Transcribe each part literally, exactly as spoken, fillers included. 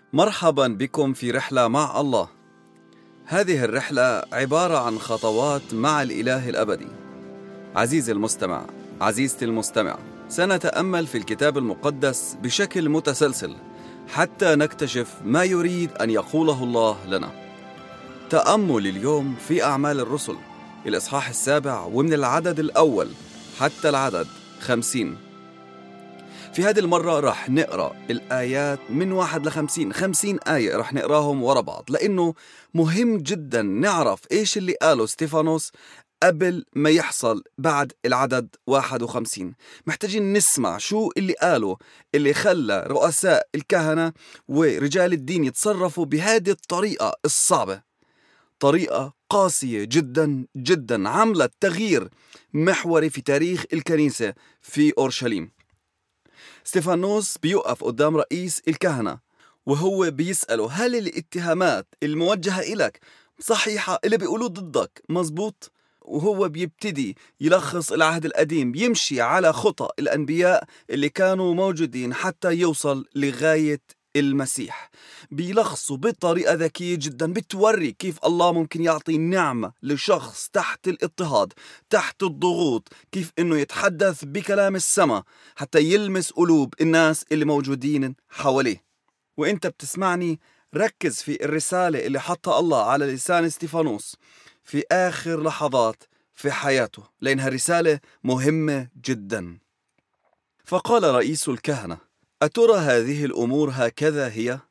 مرحبا بكم في رحلة مع الله. هذه الرحلة عبارة عن خطوات مع الإله الأبدي. عزيزي المستمع، عزيزتي المستمع، سنتأمل في الكتاب المقدس بشكل متسلسل حتى نكتشف ما يريد أن يقوله الله لنا. تأمل اليوم في أعمال الرسل الإصحاح السابع، ومن العدد الأول حتى العدد خمسين. في هذه المرة رح نقرأ الآيات من واحد لخمسين، خمسين آية رح نقراهم ورا بعض، لأنه مهم جدا نعرف إيش اللي قاله ستيفانوس قبل ما يحصل بعد العدد واحد وخمسين. محتاجين نسمع شو اللي قاله اللي خلى رؤساء الكهنة ورجال الدين يتصرفوا بهذه الطريقة الصعبة، طريقة قاسية جدا جدا عملت تغيير محوري في تاريخ الكنيسة في أورشليم. ستيفانوس بيوقف قدام رئيس الكهنة وهو بيسأله: هل الاتهامات الموجهة إلك صحيحة؟ اللي بيقولوه ضدك مزبوط؟ وهو بيبتدي يلخص العهد القديم، يمشي على خطى الأنبياء اللي كانوا موجودين حتى يوصل لغاية المسيح. بيلخصوا بطريقة ذكية جدا، بتوري كيف الله ممكن يعطي نعمة لشخص تحت الاضطهاد، تحت الضغوط، كيف انه يتحدث بكلام السماء حتى يلمس قلوب الناس اللي موجودين حواليه. وانت بتسمعني ركز في الرسالة اللي حطها الله على لسان ستيفانوس في آخر لحظات في حياته، لأنها رسالة مهمة جدا. فقال رئيس الكهنة: أترى هذه الأمور هكذا هي؟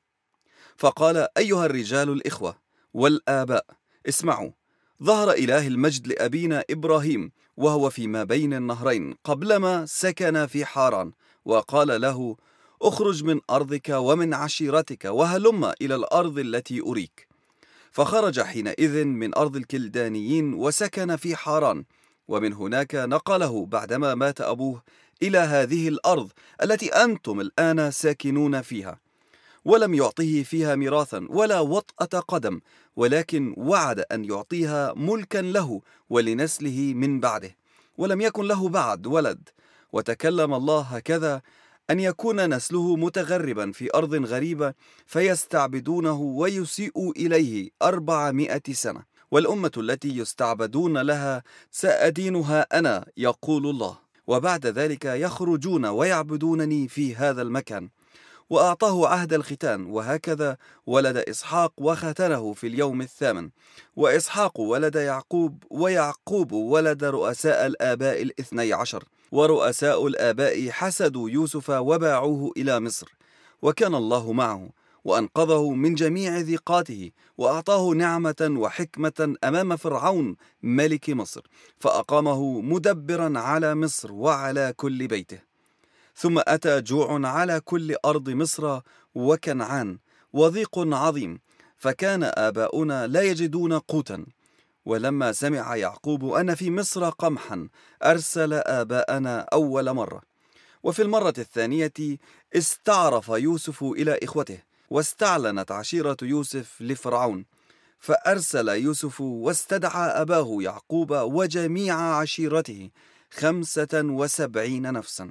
فقال: أيها الرجال الإخوة والآباء، اسمعوا. ظهر إله المجد لأبينا إبراهيم وهو فيما بين النهرين قبلما سكن في حاران، وقال له: اخرج من أرضك ومن عشيرتك وهلم إلى الأرض التي أريك. فخرج حينئذ من أرض الكلدانيين وسكن في حاران، ومن هناك نقله بعدما مات أبوه إلى هذه الأرض التي أنتم الآن ساكنون فيها، ولم يعطيه فيها ميراثا ولا وطأة قدم، ولكن وعد أن يعطيها ملكا له ولنسله من بعده، ولم يكن له بعد ولد. وتكلم الله هكذا: أن يكون نسله متغربا في أرض غريبة فيستعبدونه ويسيئوا إليه أربعمائة سنة، والأمة التي يستعبدون لها سأدينها أنا، يقول الله، وبعد ذلك يخرجون ويعبدونني في هذا المكان. وأعطاه عهد الختان، وهكذا ولد إسحاق وختنه في اليوم الثامن. وإسحاق ولد يعقوب، ويعقوب ولد رؤساء الآباء الاثني عشر، ورؤساء الآباء حسدوا يوسف وباعوه إلى مصر، وكان الله معه وأنقذه من جميع ضيقاته، وأعطاه نعمة وحكمة أمام فرعون ملك مصر، فأقامه مدبرا على مصر وعلى كل بيته. ثم أتى جوع على كل أرض مصر وكنعان وضيق عظيم، فكان آباؤنا لا يجدون قوتا. ولما سمع يعقوب أن في مصر قمحا أرسل آباءنا أول مرة. وفي المرة الثانية استعرف يوسف إلى إخوته، واستعلنت عشيرة يوسف لفرعون، فأرسل يوسف واستدعى أباه يعقوب وجميع عشيرته خمسة وسبعين نفسا.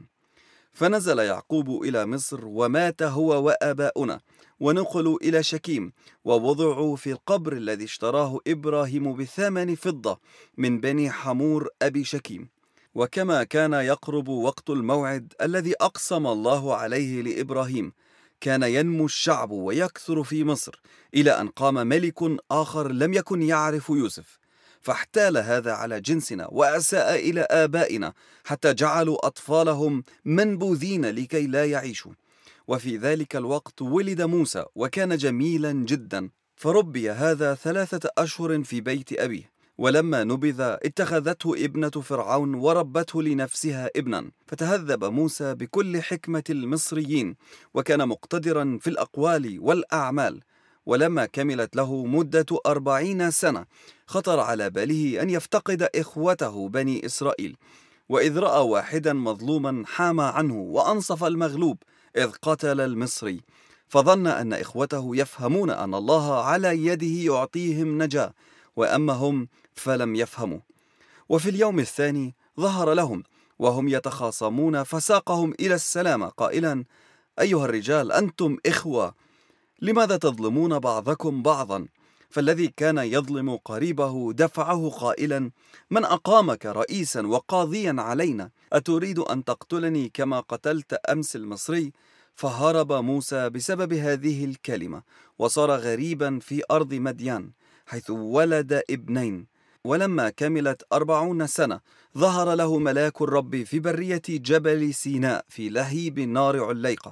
فنزل يعقوب إلى مصر ومات هو وآباؤنا، ونقلوا إلى شكيم، ووضعوا في القبر الذي اشتراه إبراهيم بثمن فضة من بني حمور أبي شكيم. وكما كان يقرب وقت الموعد الذي أقسم الله عليه لإبراهيم، كان ينمو الشعب ويكثر في مصر، إلى أن قام ملك آخر لم يكن يعرف يوسف، فاحتال هذا على جنسنا وأساء إلى آبائنا، حتى جعلوا أطفالهم منبوذين لكي لا يعيشوا. وفي ذلك الوقت ولد موسى، وكان جميلا جدا، فربي هذا ثلاثة أشهر في بيت أبيه. ولما نبذ اتخذته ابنة فرعون وربته لنفسها ابنا، فتهذب موسى بكل حكمة المصريين، وكان مقتدرا في الأقوال والأعمال. ولما كملت له مدة أربعين سنة خطر على باله أن يفتقد إخوته بني إسرائيل، وإذ رأى واحدا مظلوما حام عنه وأنصف المغلوب إذ قتل المصري، فظن أن إخوته يفهمون أن الله على يده يعطيهم نجاة، وأما هم فلم يفهموا. وفي اليوم الثاني ظهر لهم وهم يتخاصمون، فساقهم إلى السلام قائلا: أيها الرجال، أنتم إخوة، لماذا تظلمون بعضكم بعضا؟ فالذي كان يظلم قريبه دفعه قائلا: من أقامك رئيسا وقاضيا علينا؟ أتريد أن تقتلني كما قتلت أمس المصري؟ فهرب موسى بسبب هذه الكلمة، وصار غريبا في أرض مديان، حيث ولد ابنين. ولما كملت أربعون سنة ظهر له ملاك الرب في برية جبل سيناء في لهيب نار عليقة.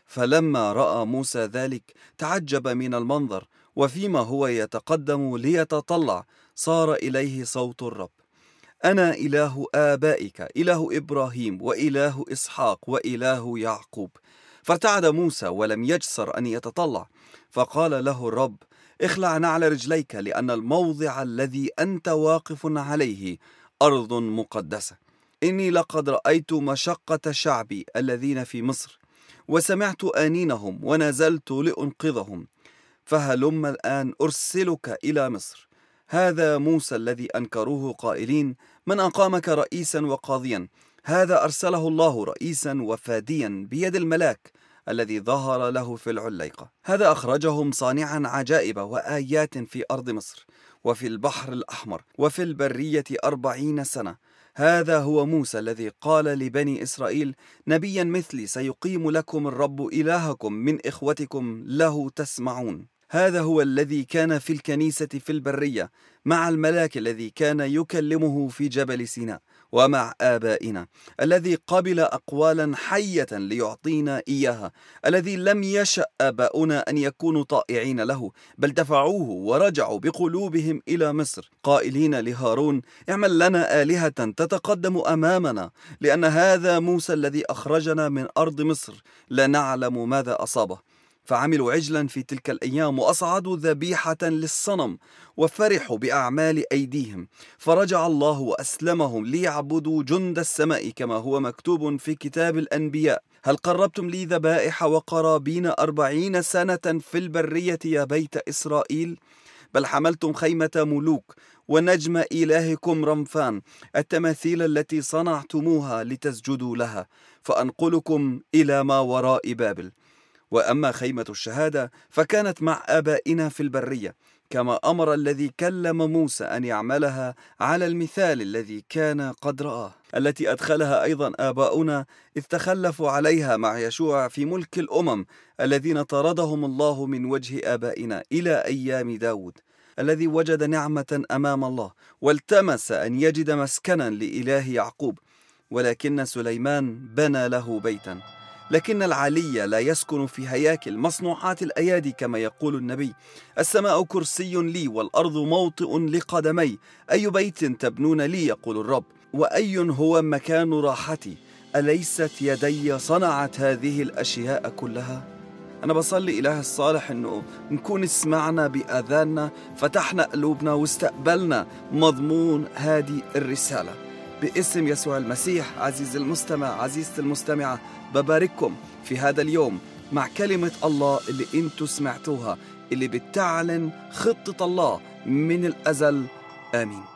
فلما رأى موسى ذلك تعجب من المنظر، وفيما هو يتقدم ليتطلع صار إليه صوت الرب: أنا إله آبائك، إله إبراهيم وإله إسحاق وإله يعقوب. فارتعد موسى ولم يجسر أن يتطلع، فقال له الرب: اخلع نعل رجليك، لأن الموضع الذي أنت واقف عليه أرض مقدسة. إني لقد رأيت مشقة شعبي الذين في مصر، وسمعت آنينهم ونزلت لأنقذهم، فهلم الآن أرسلك إلى مصر. هذا موسى الذي أنكروه قائلين: من أقامك رئيسا وقاضيا؟ هذا أرسله الله رئيسا وفاديا بيد الملاك الذي ظهر له في العليقة. هذا أخرجهم صانعا عجائب وآيات في أرض مصر وفي البحر الأحمر وفي البرية أربعين سنة. هذا هو موسى الذي قال لبني إسرائيل: نبيا مثلي سيقيم لكم الرب إلهكم من إخوتكم له تسمعون. هذا هو الذي كان في الكنيسة في البرية مع الملاك الذي كان يكلمه في جبل سيناء، ومع آبائنا، الذي قبل أقوالا حية ليعطينا إياها، الذي لم يشأ آباؤنا أن يكونوا طائعين له، بل دفعوه ورجعوا بقلوبهم إلى مصر قائلين لهارون: اعمل لنا آلهة تتقدم أمامنا، لأن هذا موسى الذي أخرجنا من أرض مصر لا نعلم ماذا أصابه. فعملوا عجلا في تلك الأيام وأصعدوا ذبيحة للصنم وفرحوا بأعمال أيديهم، فرجع الله وأسلمهم ليعبدوا جند السماء كما هو مكتوب في كتاب الأنبياء: هل قربتم لي ذبائح وقرابين أربعين سنة في البرية يا بيت إسرائيل؟ بل حملتم خيمة ملوك ونجم إلهكم رمفان، التماثيل التي صنعتموها لتسجدوا لها، فأنقلكم إلى ما وراء بابل. وأما خيمة الشهادة فكانت مع آبائنا في البرية، كما أمر الذي كلم موسى أن يعملها على المثال الذي كان قد رآه، التي أدخلها أيضا آباؤنا إذ تخلفوا عليها مع يشوع في ملك الأمم الذين طردهم الله من وجه آبائنا إلى أيام داود، الذي وجد نعمة أمام الله والتمس أن يجد مسكنا لإله يعقوب. ولكن سليمان بنى له بيتا، لكن العلي لا يسكن في هياكل مصنوعات الأيادي، كما يقول النبي: السماء كرسي لي والأرض موطئ لقدمي، أي بيت تبنون لي يقول الرب، وأي هو مكان راحتي؟ أليست يدي صنعت هذه الأشياء كلها؟ أنا بصلي إله الصالح أنه نكون اسمعنا بأذاننا، فتحنا قلوبنا واستقبلنا مضمون هذه الرسالة باسم يسوع المسيح. عزيز المستمع، عزيزتي المستمعة، ببارككم في هذا اليوم مع كلمة الله اللي انتوا سمعتوها، اللي بتعلن خطة الله من الأزل. آمين.